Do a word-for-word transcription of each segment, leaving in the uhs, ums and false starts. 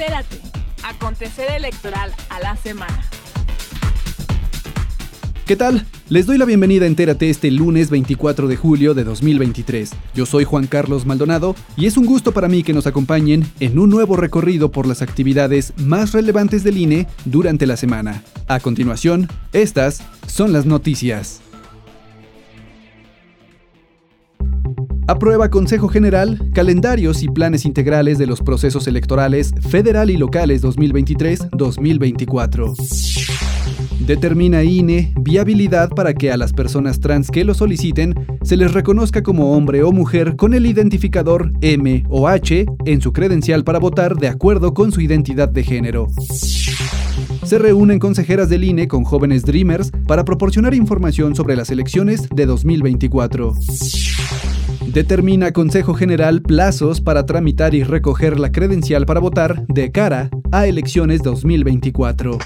Entérate. Acontecer electoral a la semana. ¿Qué tal? Les doy la bienvenida a Entérate este lunes veinticuatro de julio de dos mil veintitrés. Yo soy Juan Carlos Maldonado y es un gusto para mí que nos acompañen en un nuevo recorrido por las actividades más relevantes del I N E durante la semana. A continuación, estas son las noticias. Aprueba Consejo General calendarios y planes integrales de los procesos electorales federal y locales dos mil veintitrés a dos mil veinticuatro. Determina I N E viabilidad para que a las personas trans que lo soliciten se les reconozca como hombre o mujer con el identificador M o H en su credencial para votar de acuerdo con su identidad de género. Se reúnen consejeras del I N E con jóvenes Dreamers para proporcionar información sobre las elecciones de dos mil veinticuatro. Determina Consejo General plazos para tramitar y recoger la credencial para votar de cara a elecciones dos mil veinticuatro.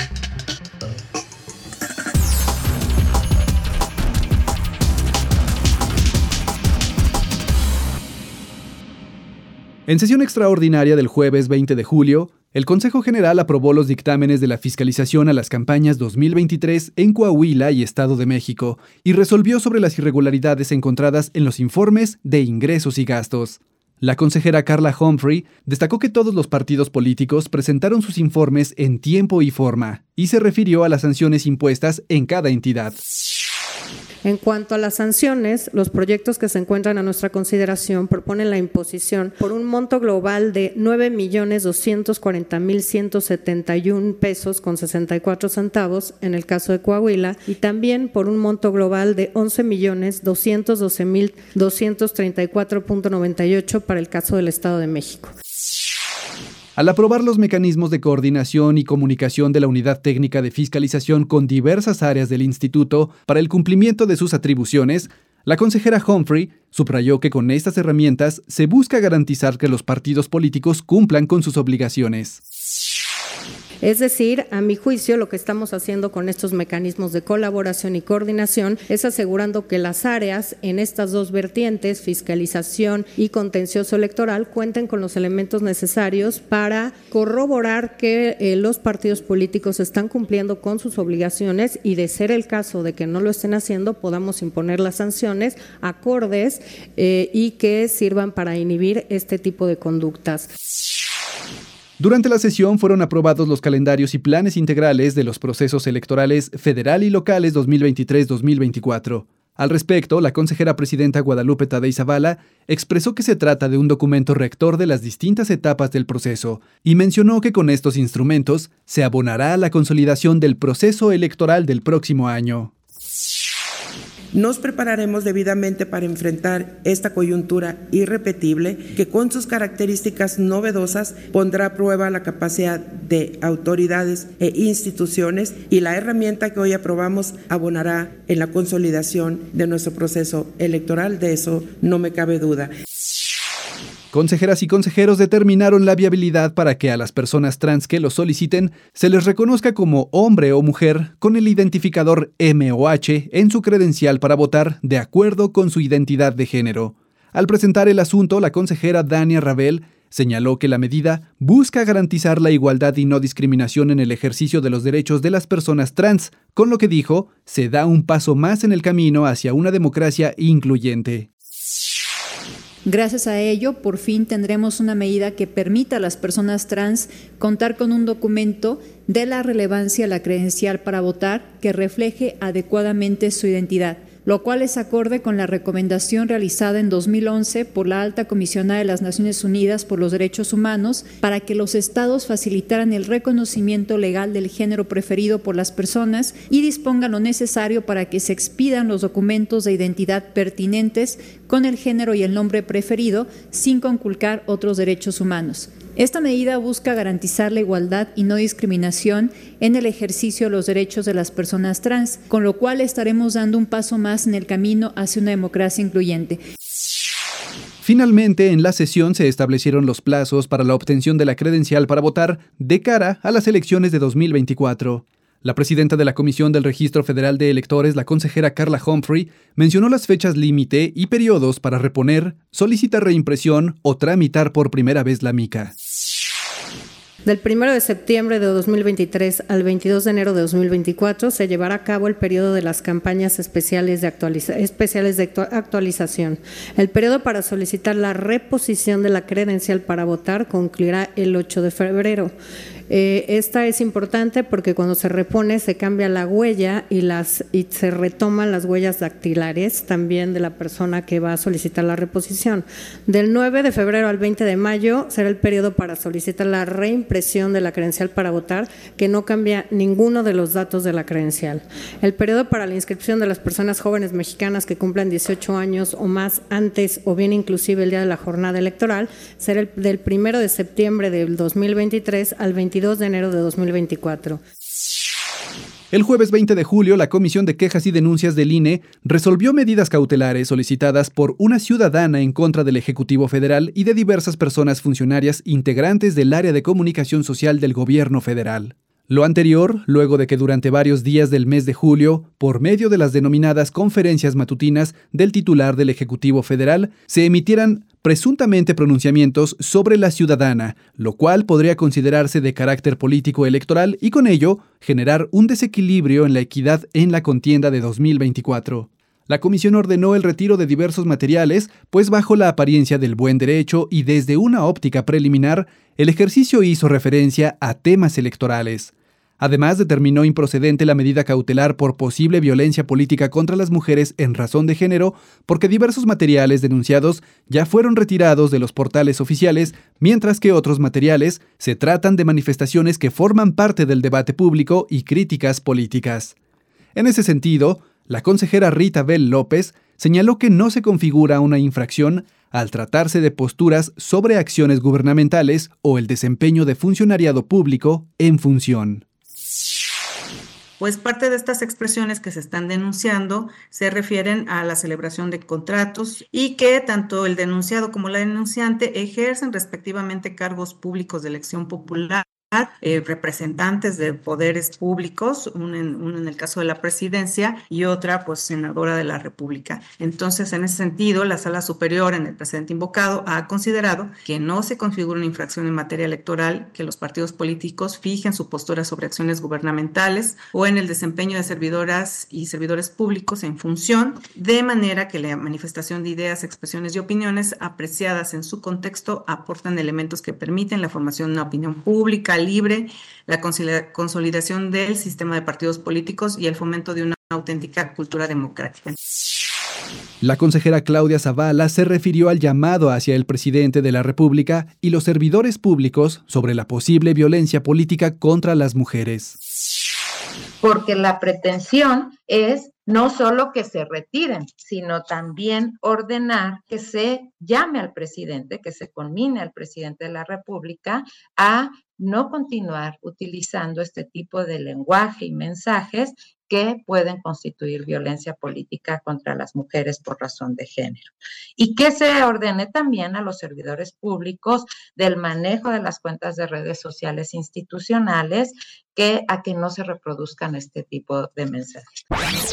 En sesión extraordinaria del jueves veinte de julio, el Consejo General aprobó los dictámenes de la fiscalización a las campañas dos mil veintitrés en Coahuila y Estado de México y resolvió sobre las irregularidades encontradas en los informes de ingresos y gastos. La consejera Carla Humphrey destacó que todos los partidos políticos presentaron sus informes en tiempo y forma y se refirió a las sanciones impuestas en cada entidad. En cuanto a las sanciones, los proyectos que se encuentran a nuestra consideración proponen la imposición por un monto global de nueve millones doscientos cuarenta mil ciento setenta y uno pesos con sesenta y cuatro centavos en el caso de Coahuila y también por un monto global de once millones doscientos doce mil doscientos treinta y cuatro punto noventa y ocho para el caso del Estado de México. Al aprobar los mecanismos de coordinación y comunicación de la Unidad Técnica de Fiscalización con diversas áreas del Instituto para el cumplimiento de sus atribuciones, la consejera Humphrey subrayó que con estas herramientas se busca garantizar que los partidos políticos cumplan con sus obligaciones. Es decir, a mi juicio, lo que estamos haciendo con estos mecanismos de colaboración y coordinación es asegurando que las áreas en estas dos vertientes, fiscalización y contencioso electoral, cuenten con los elementos necesarios para corroborar que eh, los partidos políticos están cumpliendo con sus obligaciones y, de ser el caso de que no lo estén haciendo, podamos imponer las sanciones acordes eh, y que sirvan para inhibir este tipo de conductas. Durante la sesión fueron aprobados los calendarios y planes integrales de los procesos electorales federal y locales dos mil veintitrés a dos mil veinticuatro. Al respecto, la consejera presidenta Guadalupe Tadei Zavala expresó que se trata de un documento rector de las distintas etapas del proceso y mencionó que con estos instrumentos se abonará a la consolidación del proceso electoral del próximo año. Nos prepararemos debidamente para enfrentar esta coyuntura irrepetible que con sus características novedosas pondrá a prueba la capacidad de autoridades e instituciones y la herramienta que hoy aprobamos abonará en la consolidación de nuestro proceso electoral, de eso no me cabe duda. Consejeras y consejeros determinaron la viabilidad para que a las personas trans que lo soliciten se les reconozca como hombre o mujer con el identificador M o H en su credencial para votar de acuerdo con su identidad de género. Al presentar el asunto, la consejera Dania Rabel señaló que la medida busca garantizar la igualdad y no discriminación en el ejercicio de los derechos de las personas trans, con lo que dijo, se da un paso más en el camino hacia una democracia incluyente. Gracias a ello, por fin tendremos una medida que permita a las personas trans contar con un documento de la relevancia de la credencial para votar que refleje adecuadamente su identidad, lo cual es acorde con la recomendación realizada en dos mil once por la Alta Comisionada de las Naciones Unidas por los Derechos Humanos para que los estados facilitaran el reconocimiento legal del género preferido por las personas y dispongan lo necesario para que se expidan los documentos de identidad pertinentes con el género y el nombre preferido sin conculcar otros derechos humanos. Esta medida busca garantizar la igualdad y no discriminación en el ejercicio de los derechos de las personas trans, con lo cual estaremos dando un paso más en el camino hacia una democracia incluyente. Finalmente, en la sesión se establecieron los plazos para la obtención de la credencial para votar de cara a las elecciones de dos mil veinticuatro. La presidenta de la Comisión del Registro Federal de Electores, la consejera Carla Humphrey, mencionó las fechas límite y periodos para reponer, solicitar reimpresión o tramitar por primera vez la mica. Del primero de septiembre de dos mil veintitrés al veintidós de enero de dos mil veinticuatro se llevará a cabo el periodo de las campañas especiales de, actualiza- especiales de actualización. El periodo para solicitar la reposición de la credencial para votar concluirá el ocho de febrero. Eh, esta es importante porque cuando se repone se cambia la huella y, las, y se retoman las huellas dactilares también de la persona que va a solicitar la reposición. Del nueve de febrero al veinte de mayo será el periodo para solicitar la reimpresión de la credencial para votar, que no cambia ninguno de los datos de la credencial. El periodo para la inscripción de las personas jóvenes mexicanas que cumplan dieciocho años o más antes o bien inclusive el día de la jornada electoral será el, del primero de septiembre del dos mil veintitrés al veintidós de enero de dos mil veinticuatro. El jueves veinte de julio, la Comisión de Quejas y Denuncias del I N E resolvió medidas cautelares solicitadas por una ciudadana en contra del Ejecutivo Federal y de diversas personas funcionarias integrantes del área de comunicación social del Gobierno Federal. Lo anterior, luego de que durante varios días del mes de julio, por medio de las denominadas conferencias matutinas del titular del Ejecutivo Federal, se emitieran presuntamente pronunciamientos sobre la ciudadana, lo cual podría considerarse de carácter político electoral y con ello generar un desequilibrio en la equidad en la contienda de dos mil veinticuatro. La comisión ordenó el retiro de diversos materiales, pues bajo la apariencia del buen derecho y desde una óptica preliminar, el ejercicio hizo referencia a temas electorales. Además, determinó improcedente la medida cautelar por posible violencia política contra las mujeres en razón de género, porque diversos materiales denunciados ya fueron retirados de los portales oficiales, mientras que otros materiales se tratan de manifestaciones que forman parte del debate público y críticas políticas. En ese sentido, la consejera Rita Bell López señaló que no se configura una infracción al tratarse de posturas sobre acciones gubernamentales o el desempeño de funcionariado público en función. Pues parte de estas expresiones que se están denunciando se refieren a la celebración de contratos y que tanto el denunciado como la denunciante ejercen respectivamente cargos públicos de elección popular, eh, representantes de poderes públicos, uno en, uno en el caso de la presidencia y otra pues senadora de la República. Entonces, en ese sentido, la Sala Superior en el precedente invocado ha considerado que no se configura una infracción en materia electoral que los partidos políticos fijen su postura sobre acciones gubernamentales o en el desempeño de servidoras y servidores públicos en función, de manera que la manifestación de ideas, expresiones y opiniones apreciadas en su contexto aportan elementos que permiten la formación de una opinión pública libre, la consolidación del sistema de partidos políticos y el fomento de una auténtica cultura democrática. La consejera Claudia Zavala se refirió al llamado hacia el presidente de la República y los servidores públicos sobre la posible violencia política contra las mujeres. Porque la pretensión es no solo que se retiren, sino también ordenar que se llame al presidente, que se conmine al presidente de la República a no continuar utilizando este tipo de lenguaje y mensajes que pueden constituir violencia política contra las mujeres por razón de género. Y que se ordene también a los servidores públicos del manejo de las cuentas de redes sociales institucionales que a que no se reproduzcan este tipo de mensajes.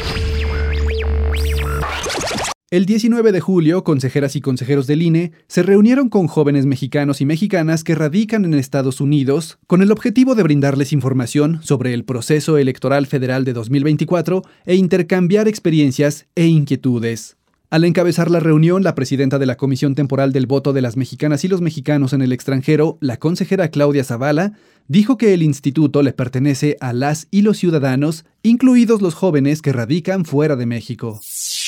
El diecinueve de julio, consejeras y consejeros del I N E se reunieron con jóvenes mexicanos y mexicanas que radican en Estados Unidos con el objetivo de brindarles información sobre el proceso electoral federal de dos mil veinticuatro e intercambiar experiencias e inquietudes. Al encabezar la reunión, la presidenta de la Comisión Temporal del Voto de las Mexicanas y los Mexicanos en el extranjero, la consejera Claudia Zavala, dijo que el instituto le pertenece a las y los ciudadanos, incluidos los jóvenes que radican fuera de México.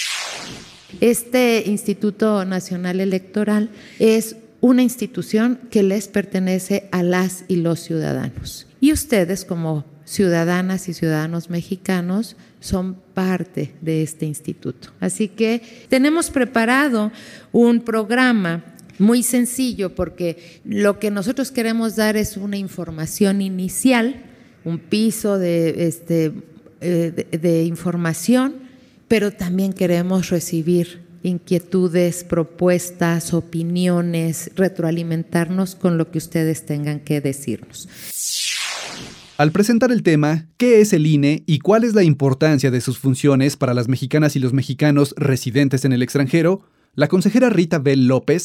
Este Instituto Nacional Electoral es una institución que les pertenece a las y los ciudadanos. Y ustedes, como ciudadanas y ciudadanos mexicanos, son parte de este instituto. Así que tenemos preparado un programa muy sencillo porque lo que nosotros queremos dar es una información inicial, un piso de, este, de, de información, pero también queremos recibir inquietudes, propuestas, opiniones, retroalimentarnos con lo que ustedes tengan que decirnos. Al presentar el tema, ¿qué es el I N E y cuál es la importancia de sus funciones para las mexicanas y los mexicanos residentes en el extranjero?, la consejera Rita Bell López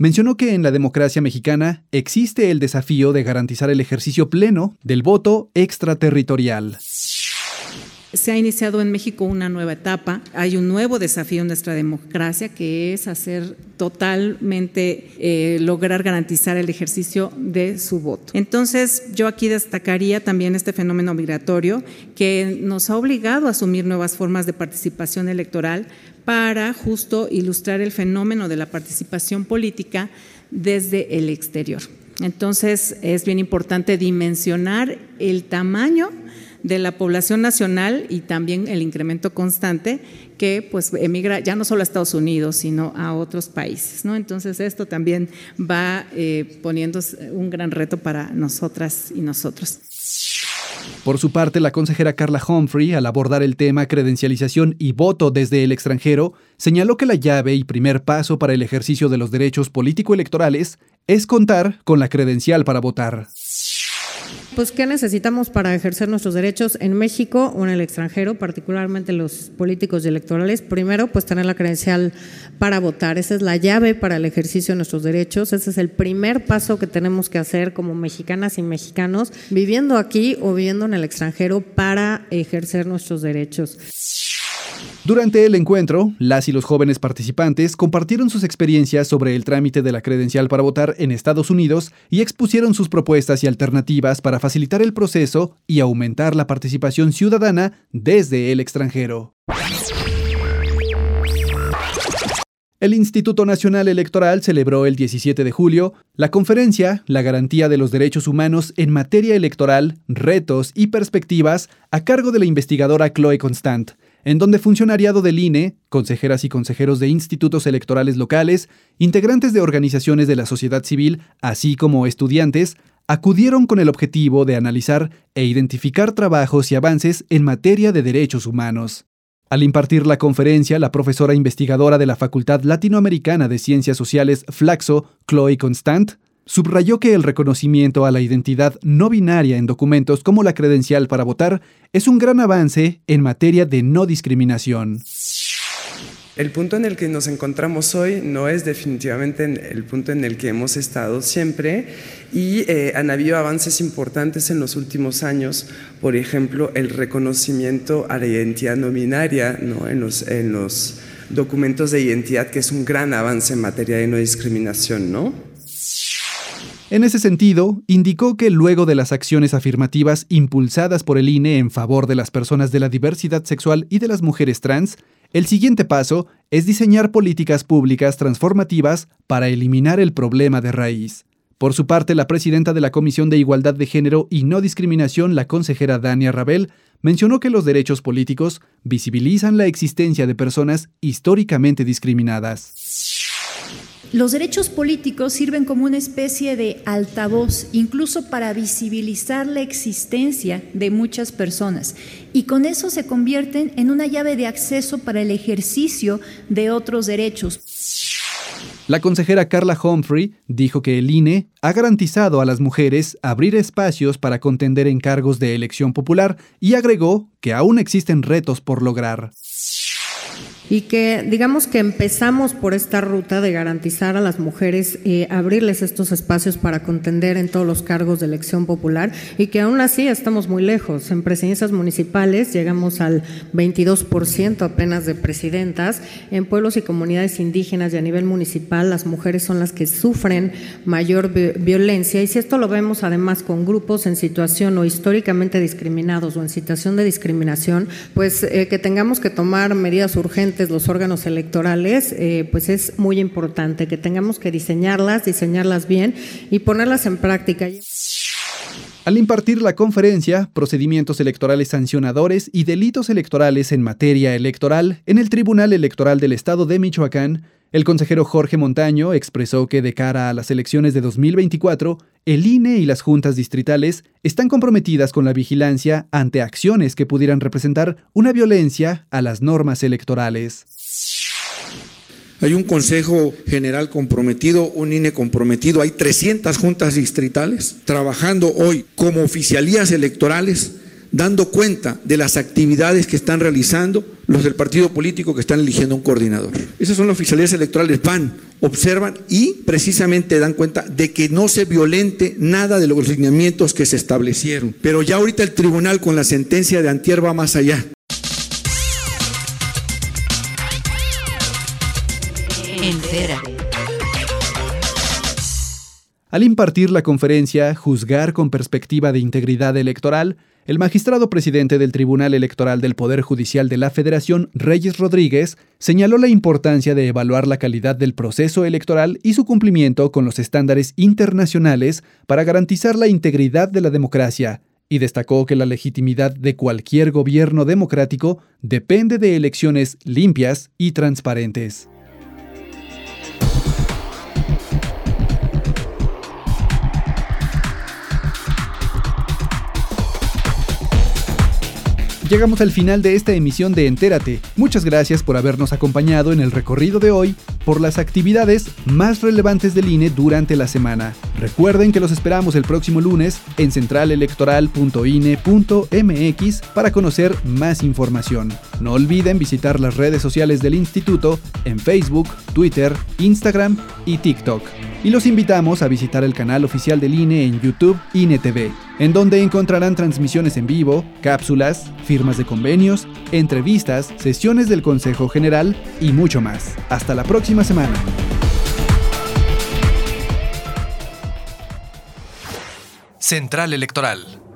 mencionó que en la democracia mexicana existe el desafío de garantizar el ejercicio pleno del voto extraterritorial. Se ha iniciado en México una nueva etapa, hay un nuevo desafío en nuestra democracia que es hacer totalmente, eh, lograr garantizar el ejercicio de su voto. Entonces, yo aquí destacaría también este fenómeno migratorio que nos ha obligado a asumir nuevas formas de participación electoral para justo ilustrar el fenómeno de la participación política desde el exterior. Entonces, es bien importante dimensionar el tamaño de la población nacional y también el incremento constante que pues emigra ya no solo a Estados Unidos, sino a otros países, ¿no? Entonces esto también va eh, poniendo un gran reto para nosotras y nosotros. Por su parte, la consejera Carla Humphrey, al abordar el tema credencialización y voto desde el extranjero, señaló que la llave y primer paso para el ejercicio de los derechos político-electorales es contar con la credencial para votar. Pues, ¿qué necesitamos para ejercer nuestros derechos en México o en el extranjero, particularmente los políticos y electorales? Primero, pues tener la credencial para votar. Esa es la llave para el ejercicio de nuestros derechos. Ese es el primer paso que tenemos que hacer como mexicanas y mexicanos, viviendo aquí o viviendo en el extranjero, para ejercer nuestros derechos. Durante el encuentro, las y los jóvenes participantes compartieron sus experiencias sobre el trámite de la credencial para votar en Estados Unidos y expusieron sus propuestas y alternativas para facilitar el proceso y aumentar la participación ciudadana desde el extranjero. El Instituto Nacional Electoral celebró el diecisiete de julio la conferencia La garantía de los derechos humanos en materia electoral, retos y perspectivas a cargo de la investigadora Chloe Constant, en donde funcionariado del I N E, consejeras y consejeros de institutos electorales locales, integrantes de organizaciones de la sociedad civil, así como estudiantes, acudieron con el objetivo de analizar e identificar trabajos y avances en materia de derechos humanos. Al impartir la conferencia, la profesora investigadora de la Facultad Latinoamericana de Ciencias Sociales Flaxo, Chloe Constant, subrayó que el reconocimiento a la identidad no binaria en documentos como la credencial para votar es un gran avance en materia de no discriminación. El punto en el que nos encontramos hoy no es definitivamente el punto en el que hemos estado siempre y eh, han habido avances importantes en los últimos años, por ejemplo, el reconocimiento a la identidad no binaria, ¿no? en, los, en los documentos de identidad, que es un gran avance en materia de no discriminación, ¿no? En ese sentido, indicó que luego de las acciones afirmativas impulsadas por el I N E en favor de las personas de la diversidad sexual y de las mujeres trans, el siguiente paso es diseñar políticas públicas transformativas para eliminar el problema de raíz. Por su parte, la presidenta de la Comisión de Igualdad de Género y No Discriminación, la consejera Dania Rabel, mencionó que los derechos políticos visibilizan la existencia de personas históricamente discriminadas. Los derechos políticos sirven como una especie de altavoz, incluso para visibilizar la existencia de muchas personas, y con eso se convierten en una llave de acceso para el ejercicio de otros derechos. La consejera Carla Humphrey dijo que el I N E ha garantizado a las mujeres abrir espacios para contender en cargos de elección popular y agregó que aún existen retos por lograr. Y que digamos que empezamos por esta ruta de garantizar a las mujeres, eh, abrirles estos espacios para contender en todos los cargos de elección popular, y que aún así estamos muy lejos. En presidencias municipales llegamos al veintidós por ciento apenas de presidentas. En pueblos y comunidades indígenas y a nivel municipal las mujeres son las que sufren mayor vi- violencia, y si esto lo vemos además con grupos en situación o históricamente discriminados o en situación de discriminación, pues eh, que tengamos que tomar medidas urgentes los órganos electorales, eh, pues es muy importante que tengamos que diseñarlas, diseñarlas bien y ponerlas en práctica. Al impartir la conferencia, Procedimientos Electorales Sancionadores y Delitos Electorales en Materia Electoral en el Tribunal Electoral del Estado de Michoacán, el consejero Jorge Montaño expresó que de cara a las elecciones de dos mil veinticuatro, el I N E y las juntas distritales están comprometidas con la vigilancia ante acciones que pudieran representar una violencia a las normas electorales. Hay un Consejo General comprometido, un I N E comprometido, hay trescientas juntas distritales trabajando hoy como oficialías electorales dando cuenta de las actividades que están realizando los del partido político que están eligiendo un coordinador. Esas son las oficialías electorales, van, observan y precisamente dan cuenta de que no se violente nada de los lineamientos que se establecieron. Pero ya ahorita el tribunal con la sentencia de antier va más allá. Entérate. Al impartir la conferencia Juzgar con perspectiva de integridad electoral, el magistrado presidente del Tribunal Electoral del Poder Judicial de la Federación, Reyes Rodríguez, señaló la importancia de evaluar la calidad del proceso electoral y su cumplimiento con los estándares internacionales para garantizar la integridad de la democracia, y destacó que la legitimidad de cualquier gobierno democrático depende de elecciones limpias y transparentes. Llegamos al final de esta emisión de Entérate. Muchas gracias por habernos acompañado en el recorrido de hoy por las actividades más relevantes del I N E durante la semana. Recuerden que los esperamos el próximo lunes en central electoral punto i n e punto m x para conocer más información. No olviden visitar las redes sociales del instituto en Facebook, Twitter, Instagram y TikTok. Y los invitamos a visitar el canal oficial del I N E en YouTube I N E T V, en donde encontrarán transmisiones en vivo, cápsulas, firmas de convenios, entrevistas, sesiones del Consejo General y mucho más. Hasta la próxima semana. Central Electoral.